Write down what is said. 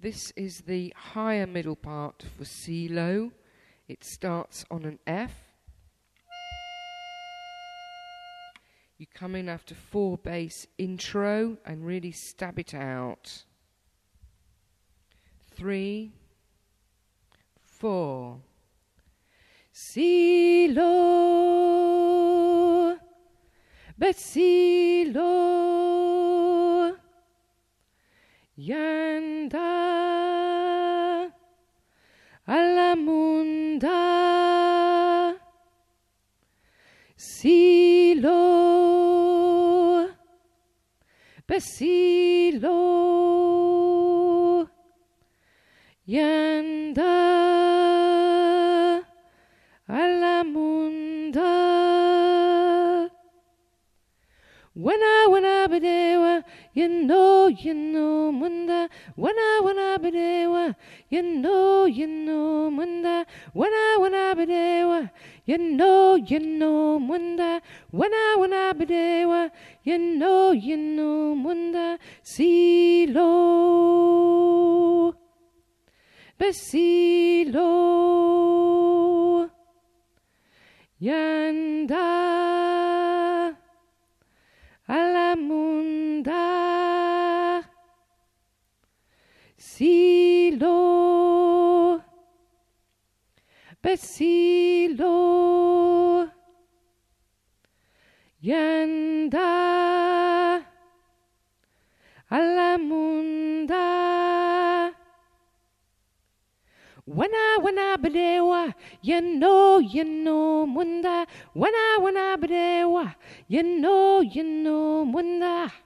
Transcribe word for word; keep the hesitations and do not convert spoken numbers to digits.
This is the higher middle part for C low. It starts on an F. You come in after four bass intro and really stab it out. Three, four. Si lo, bet si lo, yanda, alla munda, si lo, bet si lo, yanda. Wana wana badewa, you know, you know, munda. Wana wana badewa, you know, you know, munda. Wana wana badewa, you know, you know, munda. Wana wana badewa, you know, you know, munda. Si lo, be si lo, yanda. Alla munda, si lo, be si lo, yanda, alla munda. Wana wana badewa, you know, you know, munda. Wana wana badewa, you know, you know, munda.